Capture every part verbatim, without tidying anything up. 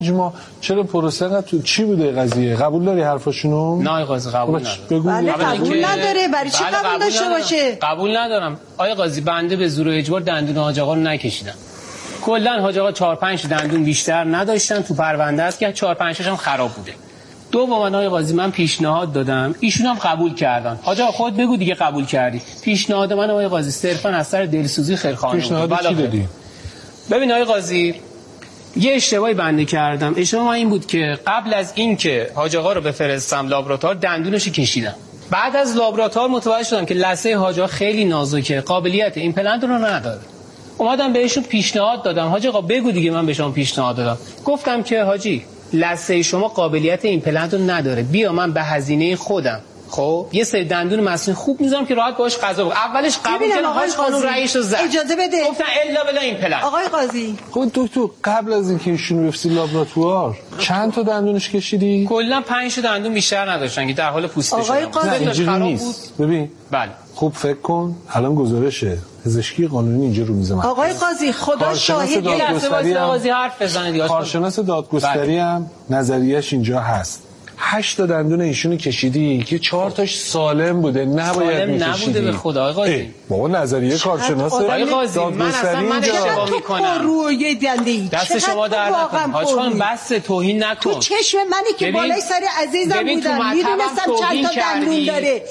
ما چرا پروسه انقدر تو چی بوده قضیه؟ قبول داری حرفاشونو؟ نه آقای قاضی قبول ندارم. بگو. بله قبول نداره. برای چی قبول داشته باشه؟ قبول ندارم. آقای قاضی بنده به زور و اجبار دندون حاج آقا رو نکشیدم. کلا حاج آقا چهار پنج دندون بیشتر نداشتن تو پرونده است که چهار پنج تاشون خراب بوده. دوم آقای قاضی من پیشنهاد دادم، ایشون هم قبول کردن. حاج آقا خود بگو دیگه قبول کردی. پیشنهاد من آقای قاضی صرفا از سر دلسوزی خیرخواهانه بود. پیشنهاد چی دادی؟ ببین آقای قاضی یه اشتباهی بنده کردم. اشتباه این بود که قبل از این که حاج آقا رو بفرستم لابراتوار دندونش کشیدم. بعد از لابراتوار متوجه شدم که لثه حاج آقا خیلی نازکه، قابلیت ایمپلنت رو نداره. اومدم بهشون پیشنهاد دادم. حاج آقا بگو دیگه من به شما پیشنهاد دادم. گفتم که حاجی لثه شما قابلیت ایمپلنت رو نداره. بیا من به هزینه خودم خب یه سری دندون مصنوعی خوب میذارم که راحت باهاش غذا بخور. اولش قبول کردم حاج خانم رئیس رو زد. اجازه بده. گفتن الا بلا ایمپلنت. آقای قاضی خب دکتر قبل از اینکه ایشونو بفرستی لابراتوار چند تا دندونش کشیدی؟ کلا پنج تا دندون بیشتر نداشتن که در حال پوسته شدن. آقای قاضی اینجوری نیست. ببین بله خوب فکر کن الان گزارشه پزشکی قانونی اینجا رو میز من. آقای قاضی خدا شاهد دادگستری قاضی حرف بزنه دیگه. کارشناس دادگستری هم نظریه‌اش اینجا هست. هشت تا دندون ایشونو کشیدی که چهار تاش سالم بوده نباید می‌کشیدی. سالم نبوده به خدا آقای قاضی. بابا نظریه کارشناس آقای قاضی من اصلا من اشتباه می‌کنم. روی دنده دست شما در نکنه. حاج خانم بس توهین نکن. تو چشم منی که بالای سر عزیزم بودم میدونستم چند تا دندون داره.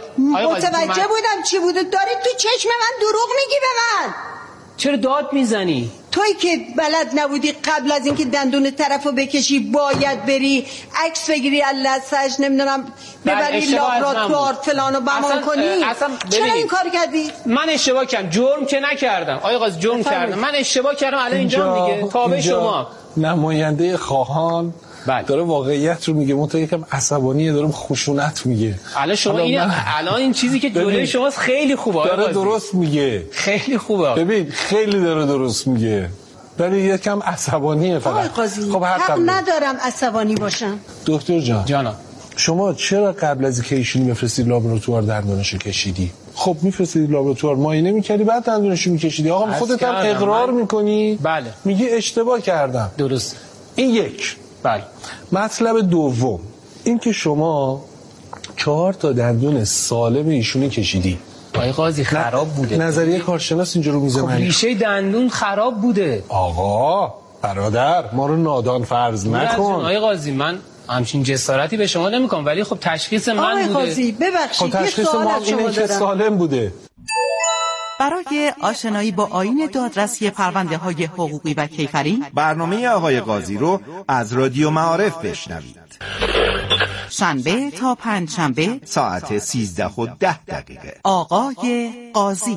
متوجه بودم چی بوده. داری تو چشم من دروغ میگی به من. چرا داد میزنی؟ تویی که بلد نبودی قبل از اینکه دندون طرفو بکشی باید بری عکس بگیری از لثه‌اش نمیدونم ببری لابراتوار فلانو بمان کنی. چرا این کار کردی؟ من اشتباه کردم. جرم که نکردم. آقای قاضی جرم کردم. من اشتباه کردم. الان اینجا دیگه تابع شما. نماینده خواهان بله. داره واقعیت رو میگه. منتها یکم عصبانیه داره خشونت میگه. الان شما این الان این چیزی که جلوی شماست خیلی خوبه. داره درست میگه. خیلی خوبه. ببین خیلی داره درست میگه. ولی یکم عصبانیه فقط. آقای قاضی خب حق ندارم عصبانی باشم. دکتر جان جانم شما چرا قبل از اینکه ایشونو بفرستی لابراتوار دندونشو کشیدی؟ خب میفرستیدی لابراتوار معاینه میکردی بعد دندونشو میکشیدی. آقا خودت هم اقرار من... میکنی. بله میگه اشتباه کردم. درست. این یک. بله. مطلب دوم این که شما چهار تا دندون سالم ایشونو کشیدی. آقای قاضی خراب بوده. نظریه کارشناس اینجا رو میزنه. خب ریشه دندون خراب بوده. آقا برادر ما رو نادان فرض نکن. آقای قاضی من همچین جسارتی به شما نمیکنم ولی خب تشخیص من آقای بوده. آقای قاضی ببخشید خب تشخیص ما اینه که سالم بوده. برای آشنایی با آیین دادرسی پرونده های حقوقی و کیفری برنامه آقای قاضی رو از رادیو معارف بشنوید. شنبه تا پنج شنبه ساعت سیزده و ده دقیقه. آقای قاضی.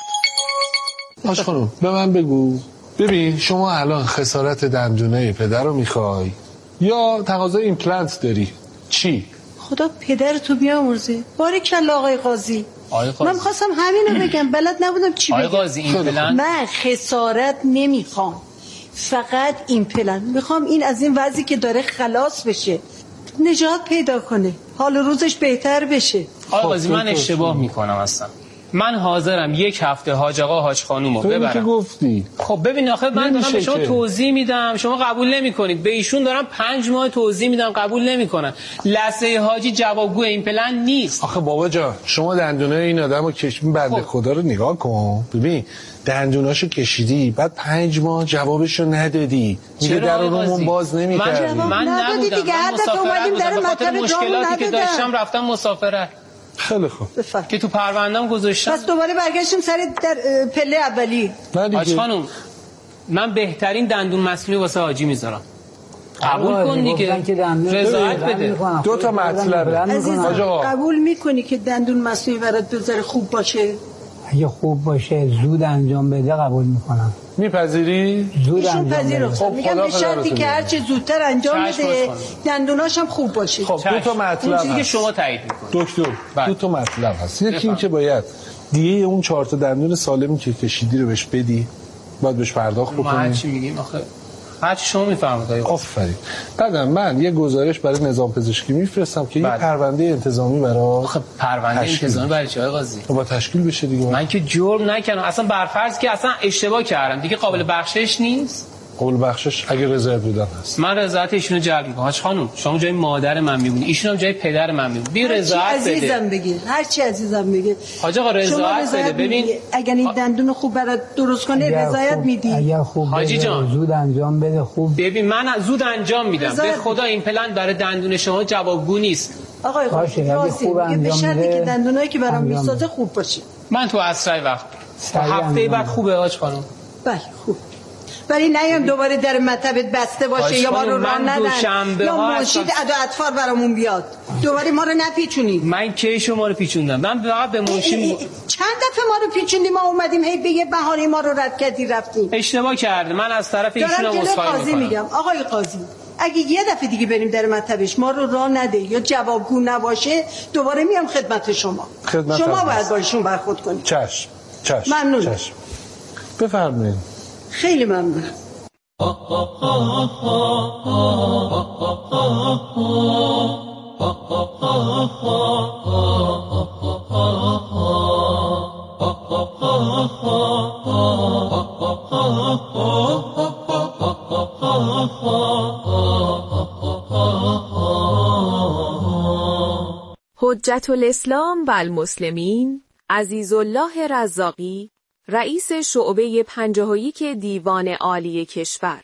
باش خانم به من بگو ببین شما الان خسارت دندونه پدر رو میخوای یا تقاضای ایمپلنت داری؟ چی؟ خدا پدرتو بیامرزه. باریکلا آقای قاضی. من خواستم همینو بگم بلد نبودم چی بگم. قاضی ایمپلنت من خسارت نمیخوام فقط ایمپلنت میخوام. این از این وضعی که داره خلاص بشه نجات پیدا کنه حال روزش بهتر بشه. آقای قاضی من اشتباه میکنم اصلا. من حاضرم یک هفته حاج آقا حاج خانومو ببرم. تو که گفتی. خب ببین آخه من دارم به شما توضیح میدم شما قبول نمیکنید. به ایشون دارم پنج ماه توضیح میدم قبول نمیکنن. لثه حاجی جوابگو ایمپلنت نیست. آخه بابا جان شما دندونه این آدمو کشیدی بنده خب. خدا رو نگاه کن ببین دندوناشو کشیدی بعد پنج ماه جوابشو ندادی. میگه در رومون باز نمی‌کردی. من, من ندادی دیگه هر دفعه اومدیم در مطلب مشکلاتی که داشتم رفتم مسافرت. خیلی خوب بفرم. که تو پرونده‌ام گذاشتم. پس دوباره برگشتیم سر در پله اولی. حاج خانم من بهترین دندون مصنوعی واسه حاجی میذارم. قبول کن دیگه. رضایت بده. دو تا مطلبه. قبول میکنی که دندون مصنوعی برات بذاره خوب باشه؟ اگه خوب باشه زود انجام بده قبول میکنم. میپذیری؟ زود انجام بده. خب میگم به شرطی که هرچه زودتر انجام بده دندوناش هم خوب باشه. خب دو تا مطلب هست. که شما تایید میکنید. دکتر دو تا مطلب هست. یکی این که باید دیگه اون چهار تا دندون سالمی که کشیدی رو بهش بدی. باید بهش پرداخت بکنی. ما چی میگیم آخه هرچی شما میفهمید. آفرین. بعدم من یه گزارش برای نظام پزشکی میفرستم که بله. یه پرونده انتظامی برای خب پرونده انتظامی برای چه آقای قاضی؟ با تشکیل بشه دیگه. من که جرم نکردم اصلا برفرض که اصلا اشتباه کردم دیگه قابل بخشش نیست. قول بخشش اگه رضایت بدن هست. من رضایت ایشونو جلب میکنم. حاج خانم شما جای مادر من میمونی، ایشون هم جای پدر من میمونه. بی رضایت بده. عزیزم بگی هر چی عزیزم بگی. حاج آقا رضایت بده. ببین اگر این دندون خوب برات درست کنه رضایت میدی. اگر خوب حاجی جان زود انجام بده خوب. ببین من زود انجام میدم. به خدا این پلن برای دندون شما جوابگو نیست. آقای خوب انجام بده که دندونایی که برام میسازه خوب باشه. من تو اسرع وقت هفته بعد خوبه حاج خانم. بله خوب. ولی نیام دوباره در مطبت بسته باشه یا ما رو راه ندن یا مرشد ادا اطفال برامون بیاد دوباره ما رو نپیچونید. من کی شما رو پیچوندم؟ من فقط به مرشد چند دفعه ما رو پیچوندیم، ما اومدیم هی بگه بهانه ما رو رد کردی رفتیم. اشتباه کرده. من از طرف ایشون هم عذرخواهی میکنم. میگم آقای قاضی اگه یه دفعه دیگه بریم در مطبش ما رو راه نده یا جوابگو نباشه دوباره میام خدمت شما. خدمت شما باید با ایشون برخورد کنید. چشم چشم ممنون. چشم. بفرمایید. خیلی ممنون. حجت الاسلام و المسلمین عزیزالله رزاقی رئیس شعبه پنجاه و یک دیوان عالی کشور.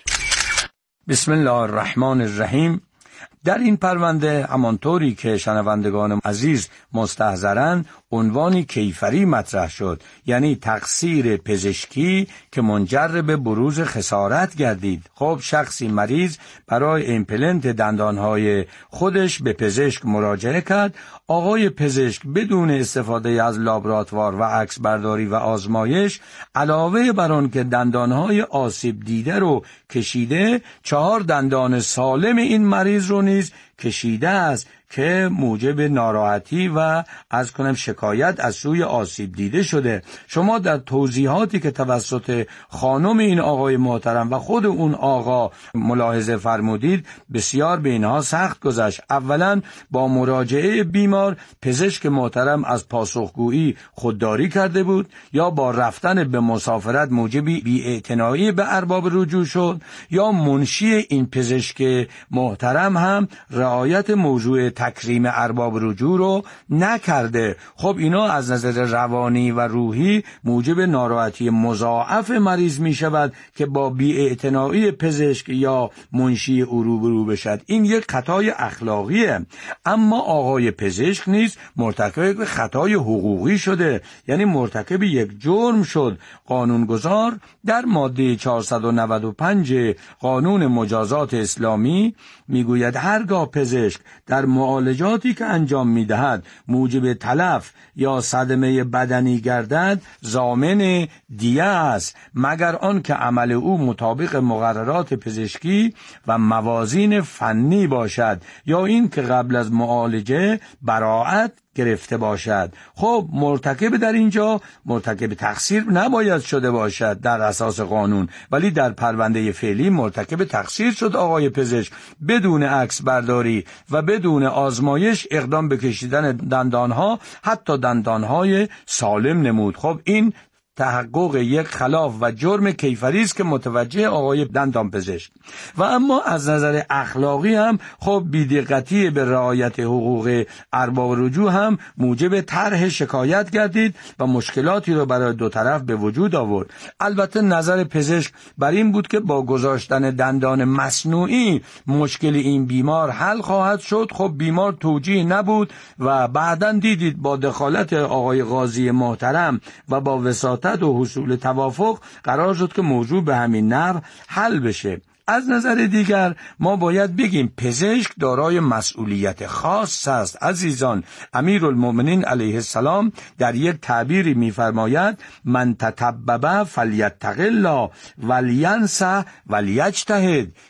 بسم الله الرحمن الرحیم. در این پرونده همانطوری که شنوندگان عزیز مستحضرن عنوانی کیفری مطرح شد، یعنی تقصیر پزشکی که منجر به بروز خسارت گردید. خب شخصی مریض برای ایمپلنت دندانهای خودش به پزشک مراجعه کرد. آقای پزشک بدون استفاده از لابراتوار و عکس برداری و آزمایش علاوه بر آن که دندانهای آسیب دیده رو کشیده، چهار دندان سالم این مریض رو نیز کشیده است که موجب ناراحتی و از کنم شکایت از سوی آسیب دیده شده. شما در توضیحاتی که توسط خانم این آقای محترم و خود اون آقا ملاحظه فرمودید بسیار به اینها سخت گذشت. اولا با مراجعه بیمار پزشک محترم از پاسخگویی خودداری کرده بود، یا با رفتن به مسافرت موجب بی‌اعتنایی به ارباب رجوع شد، یا منشی این پزشک محترم هم رعایت موضوع تکریم ارباب رجوع رو نکرده. خب اینا از نظر روانی و روحی موجب ناراحتی مضاعف مریض می شود که با بی‌اعتنایی پزشک یا منشی او روبرو بشد. این یک خطای اخلاقیه. اما آقای پزشک نیز مرتکب خطای حقوقی شده، یعنی مرتکب یک جرم شد. قانونگذار در ماده چهارصد و نود و پنج قانون مجازات اسلامی میگوید هرگاه پزشک در معالجاتی که انجام میدهد موجب تلف یا صدمه بدنی گردد ضامن دیه است، مگر آن که عمل او مطابق مقررات پزشکی و موازین فنی باشد، یا این که قبل از معالجه براءت گرفته باشد. خب مرتکب در اینجا مرتکب تقصیر نباید شده باشد در اساس قانون، ولی در پرونده فعلی مرتکب تقصیر شد آقای پزشک. بدون عکس برداری و بدون آزمایش اقدام به کشیدن دندانها، حتی دندانهای سالم نمود. خب این تحقق یک خلاف و جرم کیفری است که متوجه آقای دندان پزشک. و اما از نظر اخلاقی هم خب بی‌دقتی به رعایت حقوق ارباب رجوع هم موجب طرح شکایت گردید و مشکلاتی رو برای دو طرف به وجود آورد. البته نظر پزشک بر این بود که با گذاشتن دندان مصنوعی مشکل این بیمار حل خواهد شد. خب بیمار توجیه نبود و بعداً دیدید با دخالت آقای قاضی محترم و با وساطت و حصول توافق قرار شد که موضوع به همین نحو حل بشه. از نظر دیگر ما باید بگیم پزشک دارای مسئولیت خاص است. عزیزان، امیرالمؤمنین علیه السلام در یک تعبیری می‌فرماید من تطبب فلیتق الله ولینصح ولیجتهد.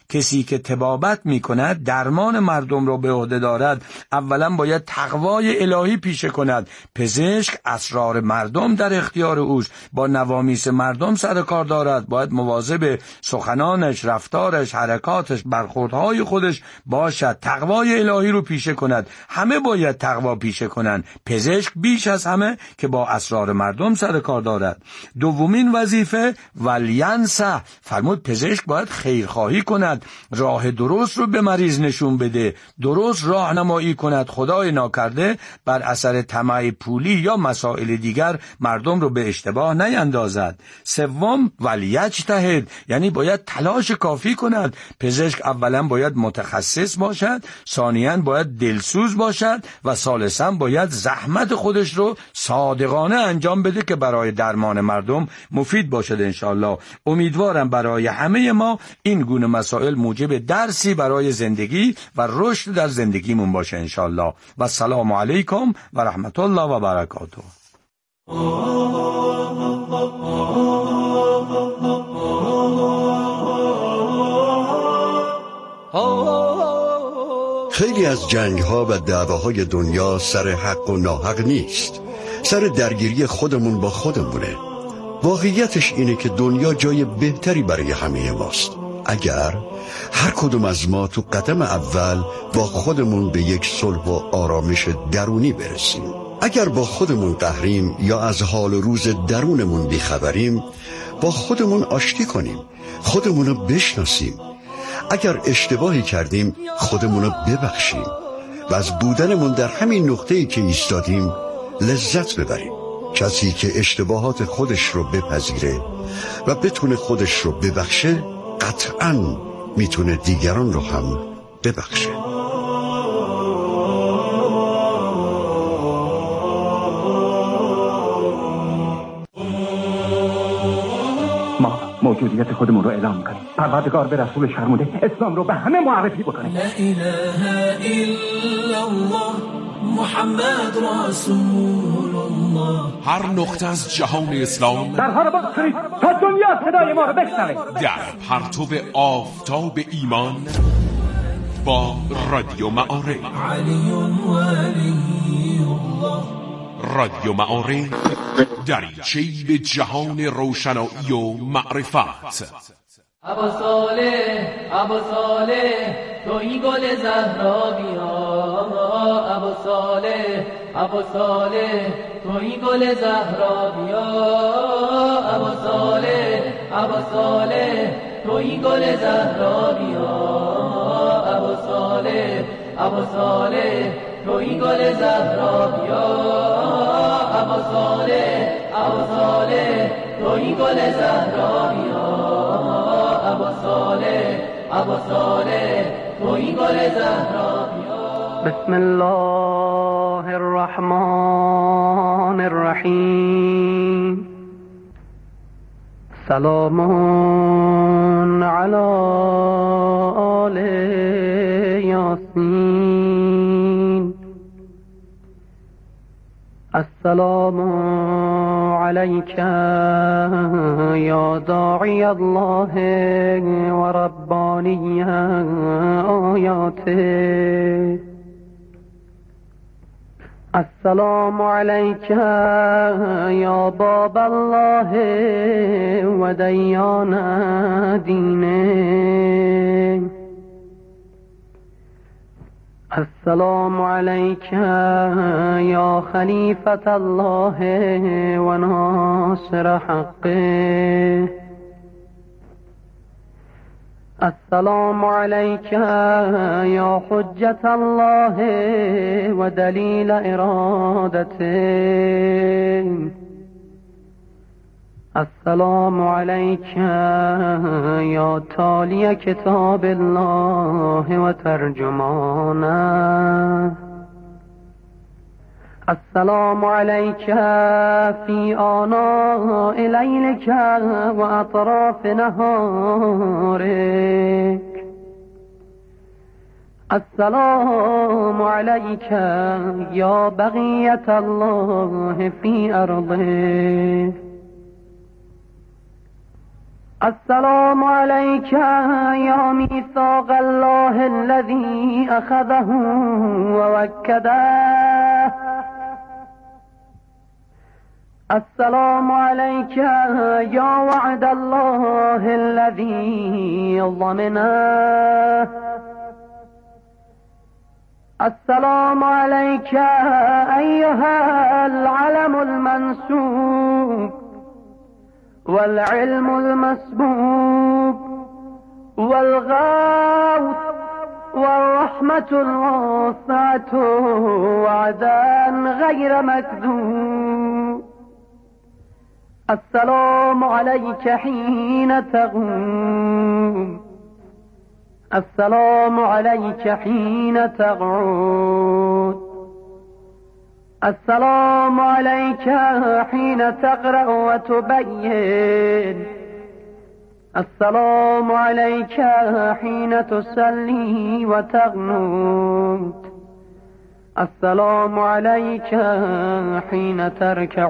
کسی که طبابت میکند، درمان مردم را به عهده دارد، اولا باید تقوای الهی پیشه کند. پزشک اسرار مردم در اختیار اوست، با نوامیس مردم سر کار دارد، باید مواظب سخنانش، رفتارش، حرکاتش، برخوردهای خودش باشد، تقوای الهی رو پیشه کند. همه باید تقوا پیشه کنند. پزشک بیش از همه که با اسرار مردم سر کار دارد. دومین وظیفه ولینسه، فرمود پزشک باید خیرخواهی کند، راه درست رو به مریض نشون بده، درست راهنمایی کند، خدای ناکرده بر اثر طمع پولی یا مسائل دیگر مردم رو به اشتباه نیندازد. سوم ولیجتهد، یعنی باید تلاش کافی کند. پزشک اولا باید متخصص باشد، ثانیاً باید دلسوز باشد و ثالثاً باید زحمت خودش رو صادقانه انجام بده که برای درمان مردم مفید باشد انشاءالله. امیدوارم برای همه ما این گونه مسائل موجب درسی برای زندگی و رشد در زندگیمون باشه انشاءالله. و السلام علیکم و رحمت الله و برکاته. خیلی از جنگ‌ها و دعواهای دنیا سر حق و ناحق نیست، سر درگیری خودمون با خودمونه. واقعیتش اینه که دنیا جای بهتری برای همه ماست اگر هر کدوم از ما تو قدم اول با خودمون به یک صلح و آرامش درونی برسیم. اگر با خودمون قهریم یا از حال و روز درونمون بیخبریم، با خودمون آشتی کنیم، خودمونو بشناسیم. اگر اشتباهی کردیم خودمونو ببخشیم و از بودنمون در همین نقطه‌ای که ایستادیم لذت ببریم. کسی که اشتباهات خودش رو بپذیره و بتونه خودش رو ببخشه، قطعاً میتونه دیگران رو هم ببخشه. ما موجودیت خودمون رو اعلام میکنیم. پروردگار به رسول شرموده اسلام رو به همه معرفی بکنه. لا اله الا الله محمد رسول الله. هر نقطه از جهان اسلام در حال باز کنید تا دنیا صدای ما رو بشنوه. در پرتو آفتاب ایمان با رادیو معارف. علی ولی الله. رادیو معارف دریچه‌ای به جهان روشنایی و معرفت. ابا صالح ابا صالح توی گل زهرا بیا. ابا صالح ابا صالح توی گل زهرا بیا. ابا صالح ابا صالح توی گل زهرا بیا. ابا صالح ابا صالح توی گل زهرا بیا. ابا صالح ابا صالح توی گل زهرا بیا. ابا صالح ابا صالح توی گل زهرا بیا. بسم الله الرحمن الرحیم. سلام علی آل یاسین. السلام عليك يا داعي الله ورباني آياته. السلام عليك يا باب الله وديان دينه. السلام عليك يا خليفة الله وناصر حقه. السلام عليك يا حجة الله ودليل إرادته. السلام عليك يا تالي كتاب الله وترجمانه. السلام عليك في آناء ليلك وأطراف نهارك. السلام عليك يا بقية الله في أرضه. السلام عليك يا ميثاق الله الذي أخذه ووكده. السلام عليك يا وعد الله الذي ضمنه. السلام عليك أيها العلم المنسوب والعلم المسبوب والغوث والرحمة الواسعة وعدا غير مكذوب. السلام عليك حين تقوم. السلام عليك حين تقعد. السلام عليك حين تقرأ وتبين. السلام عليك حين تصلي وتقنت. السلام عليك حين تركع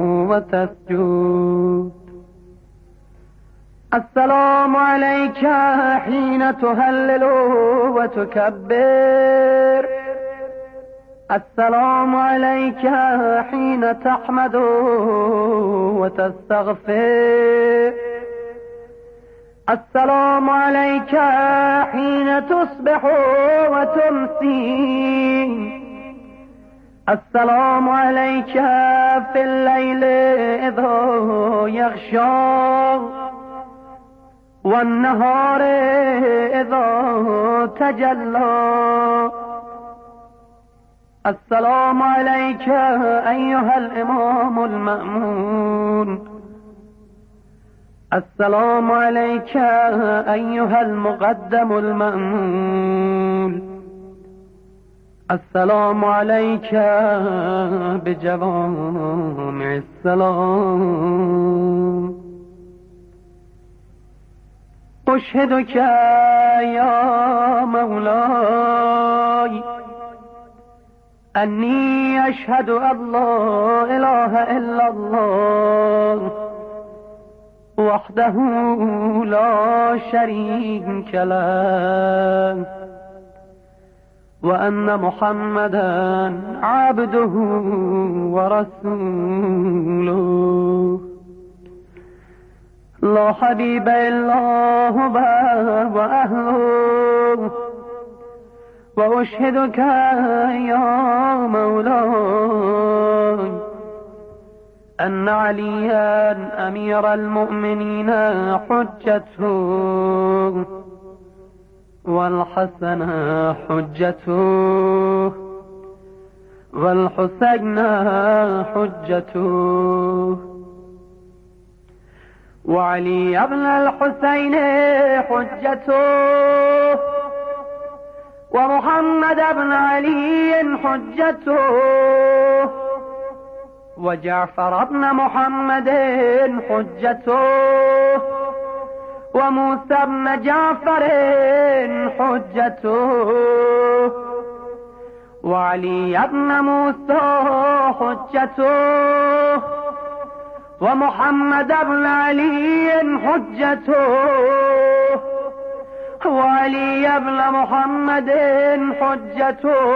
وتسجد. السلام عليك حين تهلل وتكبر. السلام عليك حين تحمد وتستغفر. السلام عليك حين تصبح وتمسي. السلام عليك في الليل إذا يغشى والنهار إذا تجلى. السلام عليك أيها الإمام المأمون. السلام عليك أيها المقدم المأمون. السلام عليك بجوامع السلام. أشهدك يا مولاي أني أشهد أن لا إله إلا الله وحده لا شريك له وأن محمدا عبده ورسوله لا حبيب إلا هو وأهله. وأشهدك يا مولاي أن عليا أمير المؤمنين حجته والحسن حجته والحسين حجته وعلي ابن الحسين حجته ومحمد بن علي حجته وجعفر بن محمد حجته وموسى بن جعفر حجته وعلي بن موسى حجته ومحمد بن علي حجته وعلي بن محمد حجته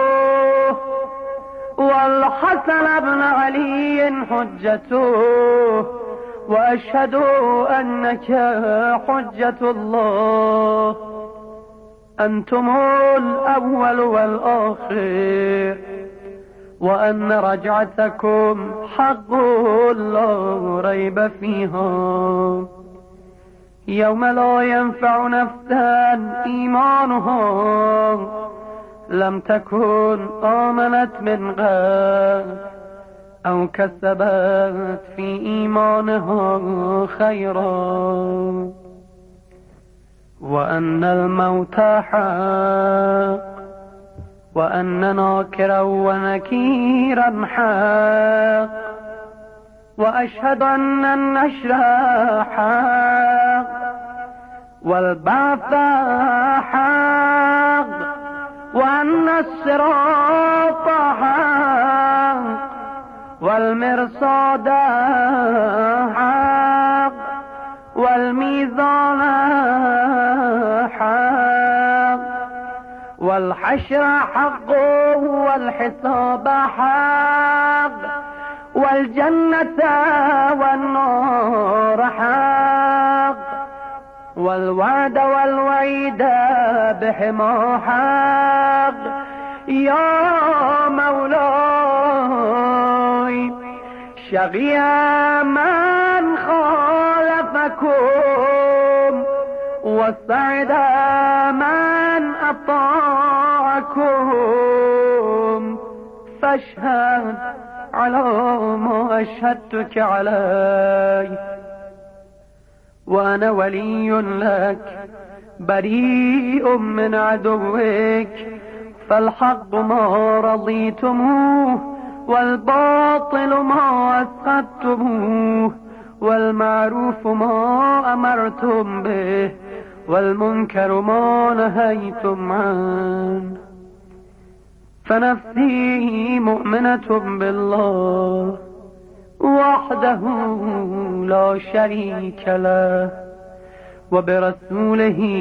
والحسن بن علي حجته. وأشهد أنك حجة الله. أنتم الأول والآخر وأن رجعتكم حق لا ريب فيها يوم لا ينفع نفسا إيمانها لم تكن آمنت من قبل أو كسبت في إيمانها خيرا وأن الموت حق وأن ناكرا ونكيرا حق وأشهد أن النشر حق والبعث حق وأن الصراط حق والمرصاد حق والميزان والحشر حق والحساب حق والجنة والنار حق والوعد والوعيد بهما حق يا مولاي شقي من خالفكم وسعد من أطاعكم فاشهد على ما أشهدتك علي وأنا ولي لك بريء من عدوك فالحق ما رضيتموه والباطل ما أسخطتموه والمعروف ما أمرتم به والمنكر ما نهيتم عنه فنفسي مؤمنة بالله وحده لا شريك له وبرسوله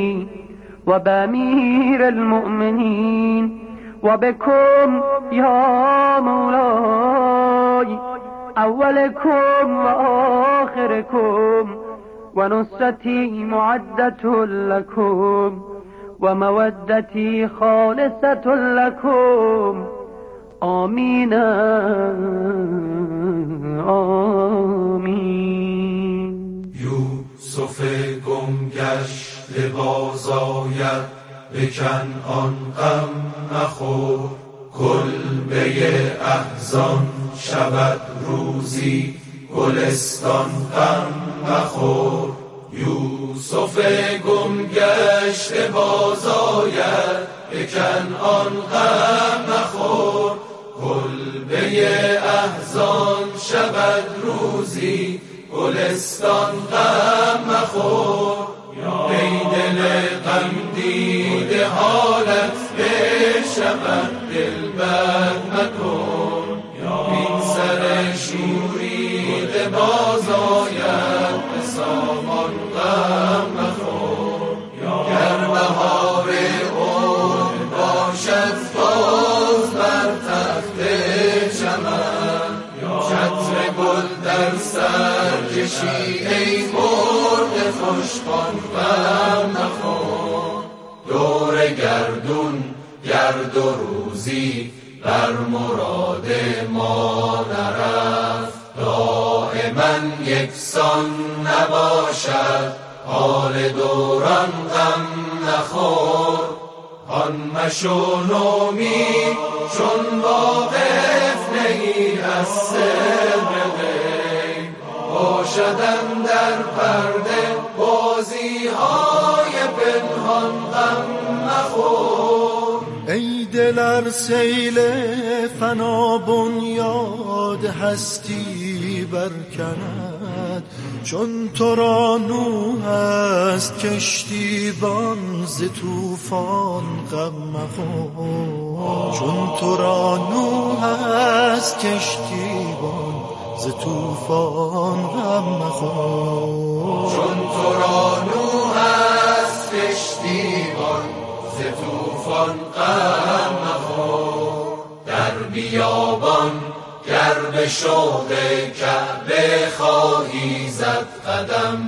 وبأمير المؤمنين وبكم يا مولاي أولكم وآخركم ونصرتي معدة لكم ومودتي خالصة لكم آمين آمین. یوسف گم گشته باز آید به کنعان غم مخور کلبه احزان شود روزی گلستان غم مخور یوسف گم گشته باز آید به کنعان غم مخور کلبه احزان شود روزی گلستان غم مخور ای دل غم دیده حالت بشود دلبر مکن این سر شوریده باز آید به سامان غم مخور گر بهار عمر باشد باز بر تخت چمن چتر گل در سر کشی ای مرغ خوشخوان غم مخور دور گردون گرد و روزی بر مراد ما نرفت دائما یکسان نباشد حال دوران غم نخور آن مشو نومید چون واقف نهی از سر غیب باشدم در پرده بازی های پنهان غم نخور ای دل ار سیل فنا بنیاد هستی برکند چون تو را نوح است کشتیبان ز طوفان غم مخور چون تو را نوح است کشتیبان ز طوفان غم مخور چون تو را نوح است کشتیبان ز طوفان غم مخور در بیابان گر به شوق کعبه خواهی زد قدم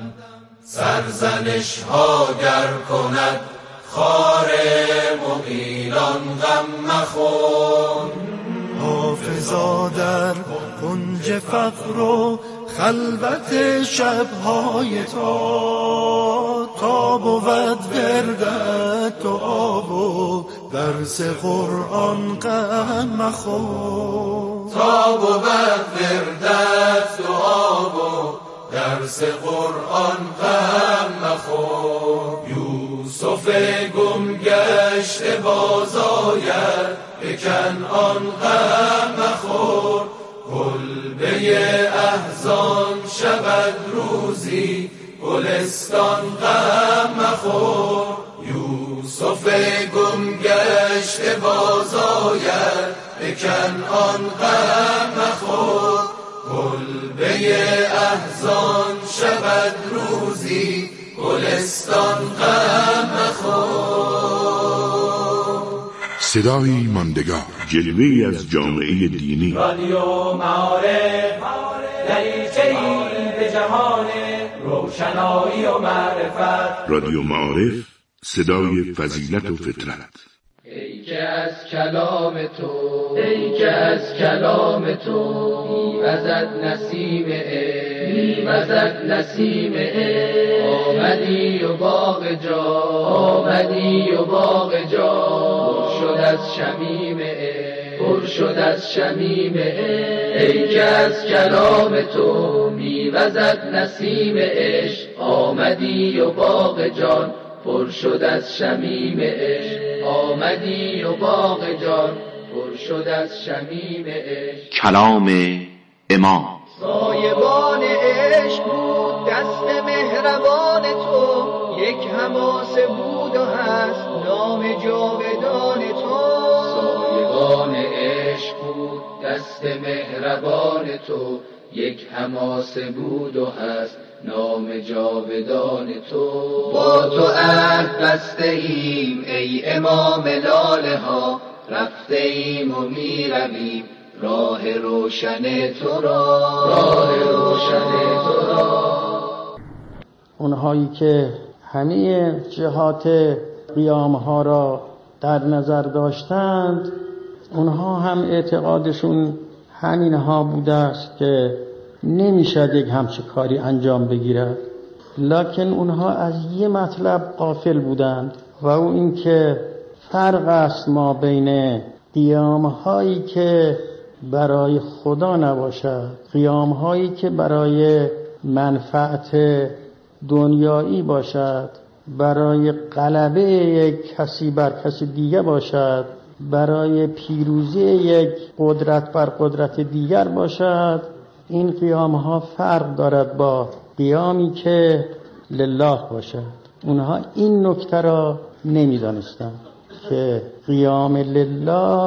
سرزنش ها گر کند خار مغیلان غم مخور حافظا در کنج فقر و خلوت شبهای تو تا بود وردت و آب و درس قرآن غم مخور تا بود وردت و آب و درس قرآن غم مخور یوسف گم گشته باز آید به کنعان غم مخور کلبه احزان شود روزی گلستان غم مخور یوسف گم گشته باز آید به کنعان غم مخور کلبه احزان شود روزی گلستان غم مخور صدایی ماندگار، جلوه‌ای از جامعه دینی. رادیو معارف دریچه‌ای به جهان روشنایی و معرفت. رادیو معارف، صدای فضیلت و فطرت. ای که از کلام تو، ای که از کلام تو میوزد نسیم عشق، میوزد نسیم عشق. آمدی و باغ جا، آمدی و باغ جا پر شد از شمیم عشق، پر شد از شمیم عشق. ای که از کلام تو میوزد نسیم عشق، آمدی و باغ جان پر شد از شمیم عشق. آمدی و باغ جان پر شد از شمیم عشق. کلام امام. سایبان عشق بود دست مهربان تو، یک حماسه بود و هست نام جاودان تو. سایبان عشق بود دست مهربان تو، یک حماسه بود و هست نام جاودان تو. با تو عهد بسته ایم ای امام لاله ها، رفته ایم و می رویم راه روشن تو را، راه روشن تو را. اونهایی که همه جهات قیام ها را در نظر داشتند، اونها هم اعتقادشون همین ها بوده است که نمیشد یک همچه کاری انجام بگیرد، لکن اونها از یه مطلب غافل بودند و او این که فرق است ما بین قیام هایی که برای خدا نباشد، قیام هایی که برای منفعت دنیایی باشد، برای غلبه یک کسی بر کسی دیگه باشد، برای پیروزی یک قدرت بر قدرت دیگر باشد. این قیام ها فرق دارد با قیامی که لله باشد. اونها این نکته را نمی دانستند که قیام لله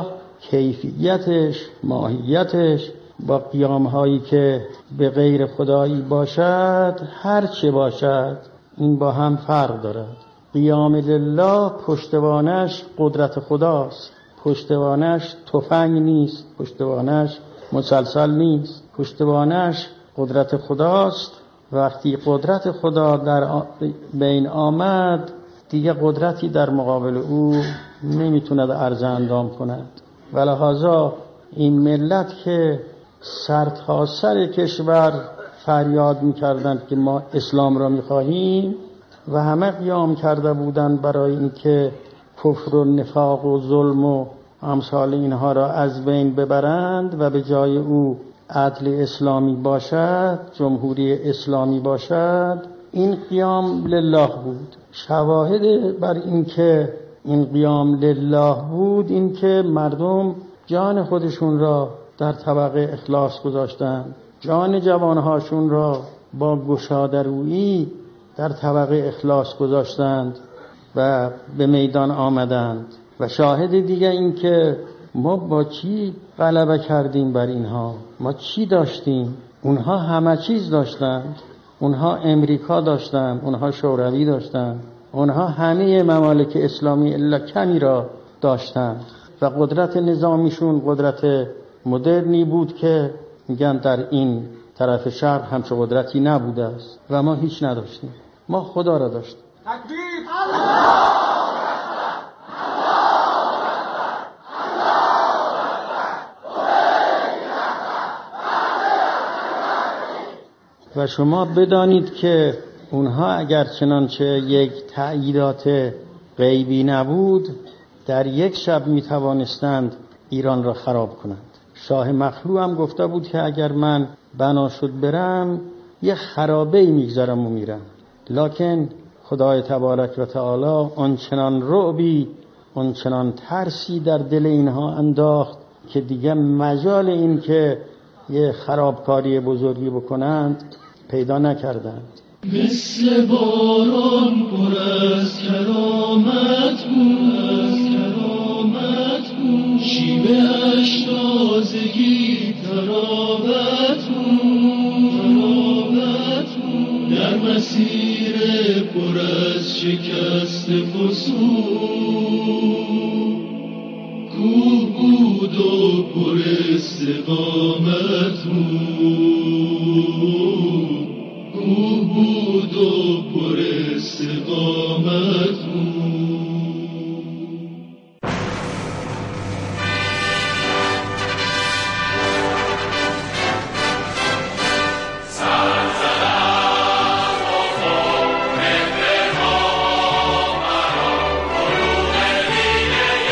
کیفیتش، ماهیتش با قیام هایی که به غیر خدایی باشد، هر چه باشد، این با هم فرق دارد. قیام لله پشتوانش قدرت خداست، پشتوانش تفنگ نیست، پشتوانش مسلسل نیست، پشتوانش قدرت خداست. وقتی قدرت خدا در بین آمد، دیگه قدرتی در مقابل او نمیتوند عرض اندام کند. ولهذا این ملت که سر تا سر کشور فریاد میکردند که ما اسلام را میخواهیم و همه قیام کرده بودند برای اینکه کفر و نفاق و ظلم و امثال اینها را از بین ببرند و به جای او عدل اسلامی باشد، جمهوری اسلامی باشد، این قیام لله بود. شواهد بر این که این قیام لله بود این که مردم جان خودشون را در طبق اخلاص گذاشتند، جان جوانهاشون را با گشاده‌رویی در طبق اخلاص گذاشتند و به میدان آمدند. و شاهد دیگه این که ما با چی غلبه کردیم بر اینها، ما چی داشتیم؟ اونها همه چیز داشتند، اونها امریکا داشتند، اونها شوروی داشتند، اونها همه ممالک اسلامی الا کمی را داشتند و قدرت نظامیشون قدرت مدرنی بود که میگن در این طرف شرق همچه قدرتی نبوده است و ما هیچ نداشتیم. ما خدا را داشتیم. تکبیر! و شما بدانید که اونها اگر چنانچه یک تأییدات غیبی نبود، در یک شب می توانستند ایران را خراب کنند. شاه مخلوع هم گفته بود که اگر من بنا شد برم یه خرابه‌ای میگذارم و میرم، لکن خدای تبارک و تعالی آنچنان رعبی، آنچنان ترسی در دل اینها انداخت که دیگه مجال این که یه خرابکاری بزرگی بکنند پیدا نکردند. مثل باران پر از کرامت بود، از کرامت بود، شیوه اش تازگی تراوت بود، تراوت بود، در مسیر پر از شکست فسون استقامت بود کوه بود و